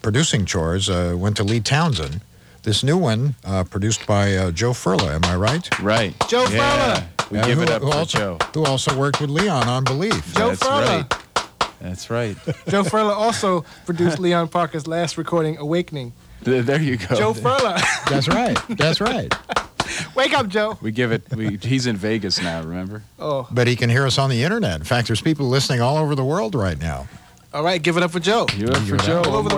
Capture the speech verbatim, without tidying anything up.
producing chores uh, went to Lee Townsend. This new one, uh, produced by uh, Joe Furla, am I right? Right. Joe yeah. Furla. We Uh, give who, it up who for also, Joe. Who also worked with Leon on Believe. Joe That's Furla. right. That's right. Joe Furla also produced Leon Parker's last recording, Awakening. There there you go. Joe Furla. That's right. That's right. Wake up, Joe. We give it. We, he's in Vegas now. Remember? Oh, But he can hear us on the internet. In fact, there's people listening all over the world right now. all right. Give it up for Joe. Give it up for Give it Joe. up. All over the